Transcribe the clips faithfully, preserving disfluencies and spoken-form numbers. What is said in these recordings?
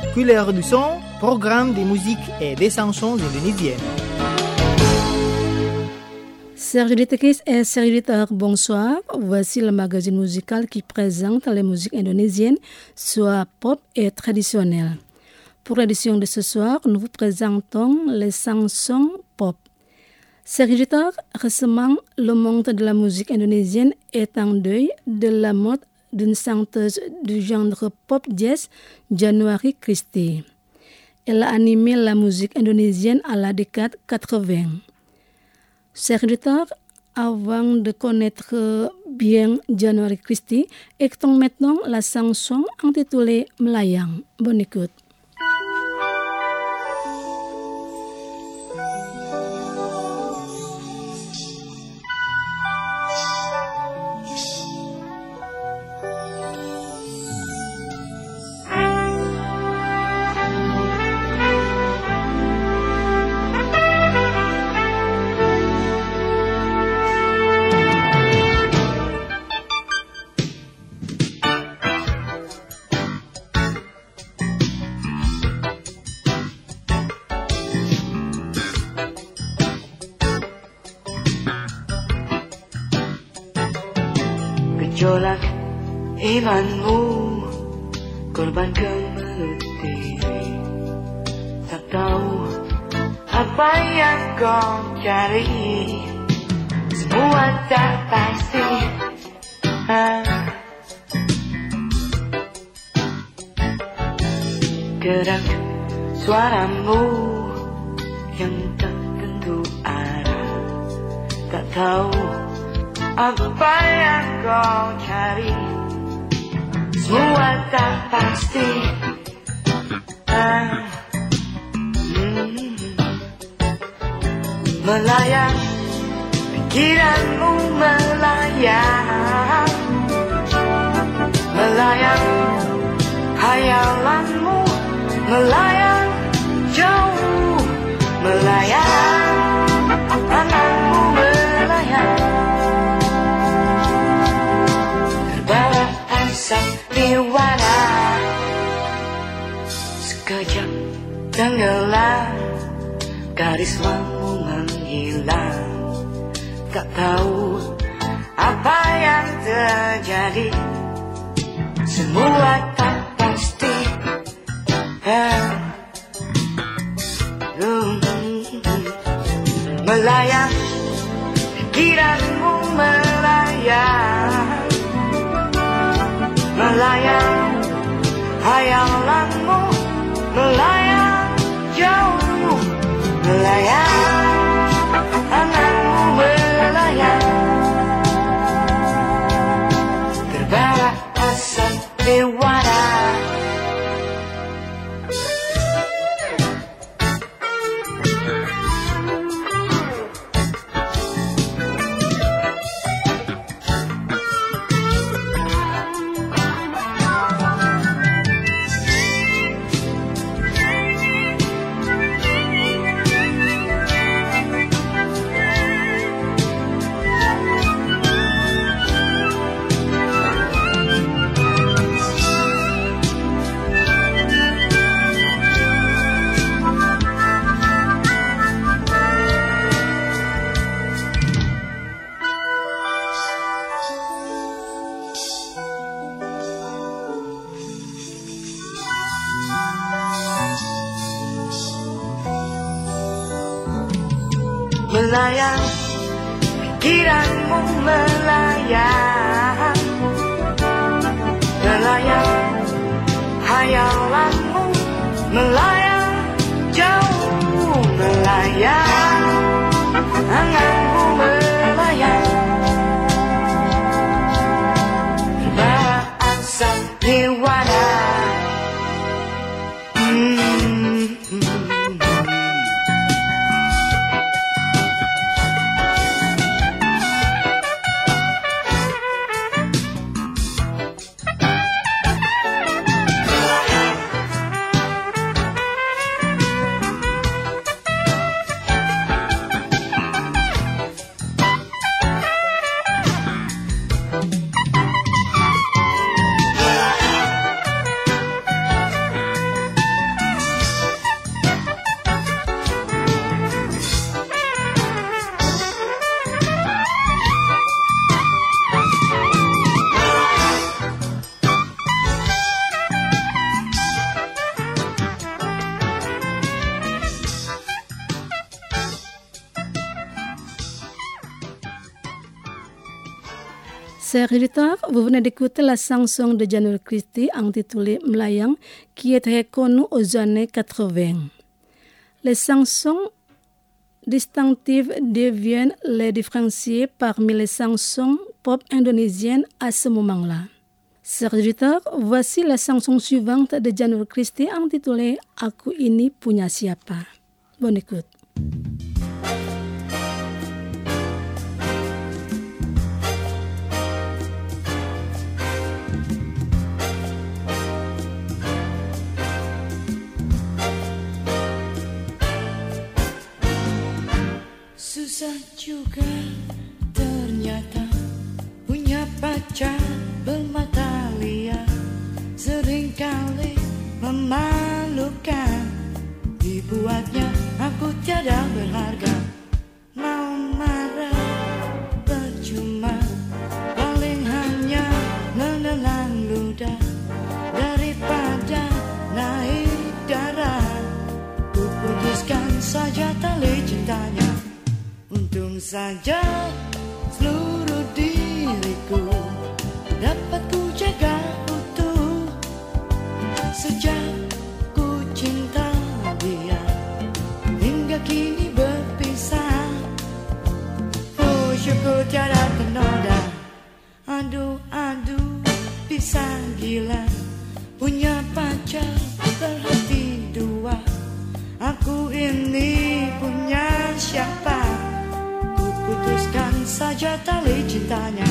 Couleur du son, programme des musiques et des chansons indonésiennes. Chers auditeurs et chers auditeurs, bonsoir. Voici le magazine musical qui présente les musiques indonésiennes, soit pop et traditionnelles. Pour l'édition de ce soir, nous vous présentons les chansons pop. Chers auditeurs, récemment, le monde de la musique indonésienne est en deuil de la mort d'une chanteuse du genre pop jazz, January Christie. Elle a animé la musique indonésienne à la décade quatre-vingts. Chers auditeurs, avant de connaître bien January Christie, écoutons maintenant la chanson intitulée Melayang. Bonne écoute. Gejolak imanmu, korban kemelut diri. Tak tahu apa yang kau cari, semua tak pasti. ah. Gerak suaramu yang tak tentu arah, tak tahu apa yang kau cari, semua tak pasti. ah. hmm. Melayang, pikiranmu melayang, melayang, hayalanmu melayang jauh, melayang, anganmu melayang. Niwara sekejap tenggelam, karismamu menghilang. Tak tahu apa yang terjadi, semua tak pasti. ah. Melayang, pikiranmu melayang, melayang, hayalanmu melayang jauh, melayang, anganmu melayang. Terbawa asap dewara. Melayang, pikiranmu melayang, melayang, hayalanmu melayang jauh, melayang, anganmu melayang. Terbawa asap niwara. Chers auditeurs, vous venez d'écouter la chanson de January Christie intitulée Melayang, qui est très connue aux années quatre-vingts. Les chansons distinctives deviennent les différencier parmi les chansons pop indonésiennes à ce moment-là. Chers auditeurs, voici la chanson suivante de January Christie intitulée Aku Ini Punya Siapa. Bonne écoute. Susah juga ternyata punya pacar bermata liar, seringkali memalukan. Dibuatnya aku tiada berharga, mau marah percuma, paling hanya menelan ludah. Daripada naik darah, ku putuskan saja tali cintanya. Untung saja seluruh diriku dapat ku jaga utuh. Sejak ku cinta dia hingga kini berpisah. Oh syukur tiada ternoda. Aduh aduh pisah gila, punya pacar berhati dua. Aku ini punya siapa? Putuskan saja tali cintanya.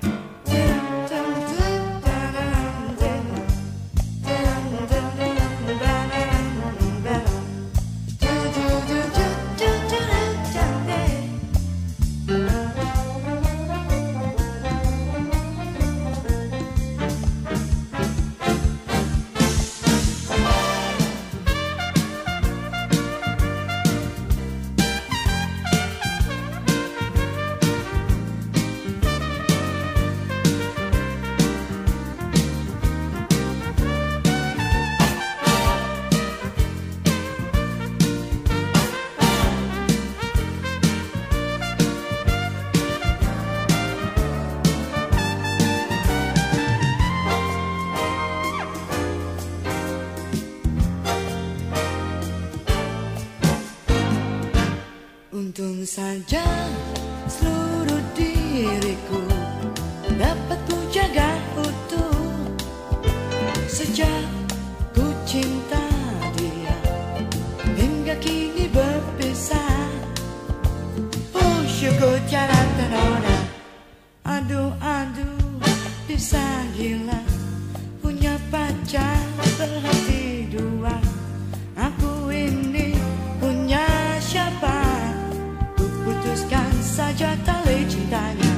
Untung saja seluruh diriku dapat ku jaga utuh. Sejak ku cinta dia hingga kini berpisah. Oh syukur tiada ternoda. Aduh aduh pisah gila, punya pacar berhati dua. Aku ini punya siapa? Putuskan saja tali cintanya.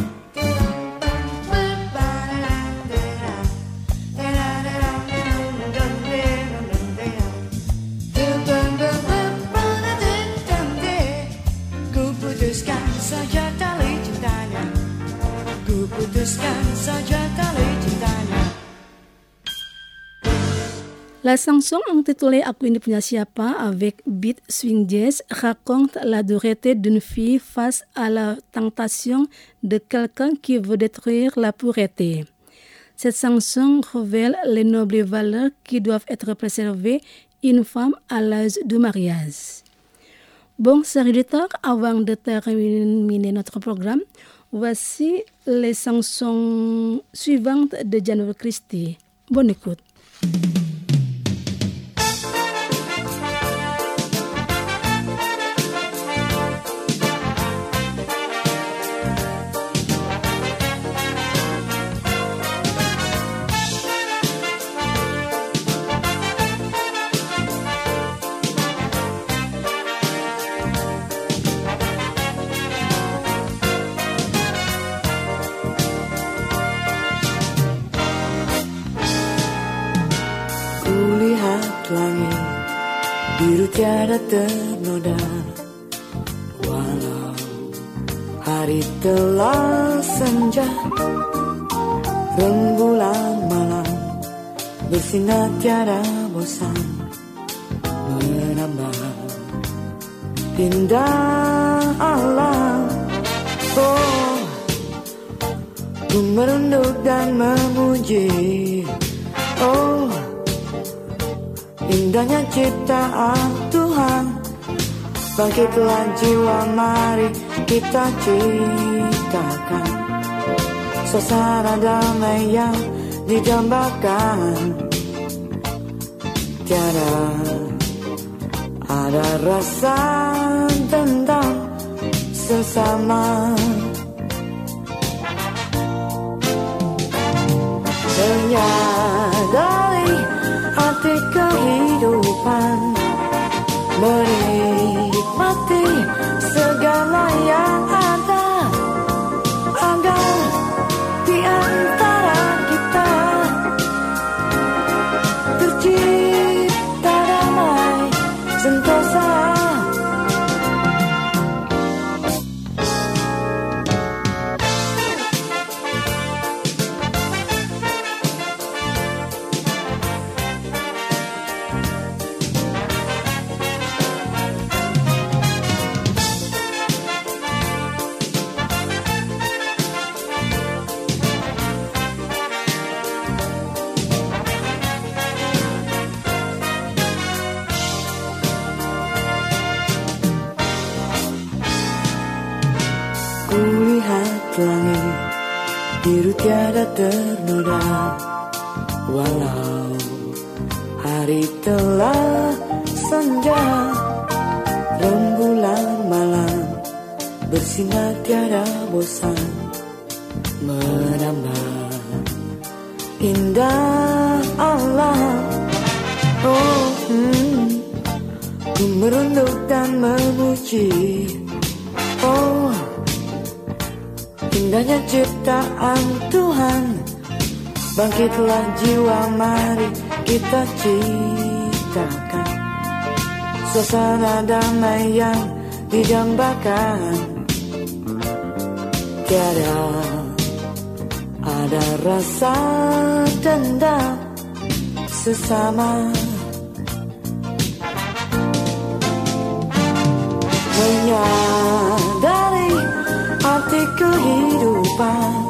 Ku putuskan saja tali cintanya. Ku putuskan saja tali cintanya. La chanson intitulée Aku Ini Punya Siapa avec beat swing jazz raconte la dureté d'une fille face à la tentation de quelqu'un qui veut détruire la pureté. Cette chanson révèle les nobles valeurs qui doivent être préservées une femme à l'âge du mariage. Bon, chers auditeurs, avant de terminer notre programme, voici les chansons suivantes de January Christie. Bonne écoute. Langit biru tiada ternoda, walau hari telah senja, rembulan malam bersinar tiada bosan, menambah indah alam. Oh, Ku merunduk dan memuji, oh indahnya ciptaan Tuhan. Bangkitlah jiwa, mari kita ciptakan suasana damai yang didambakan. Tiada ada rasa dendam sesama. Menyadari arti kehidupan, menikmati segala yang ada, agar di antara kita tercipta damai sentosa. Kulihat langit biru tiada ternoda, walau hari telah senja. Rembulan malam bersinar tiada bosan, menambah indah alam. Oh, hmm, ku merunduk dan memuji, oh indahnya ciptaan Tuhan. Bangkitlah jiwa, mari kita ciptakan suasana damai yang didambakan. Tiada ada rasa dendam sesama. Menyadari arti kehidupan,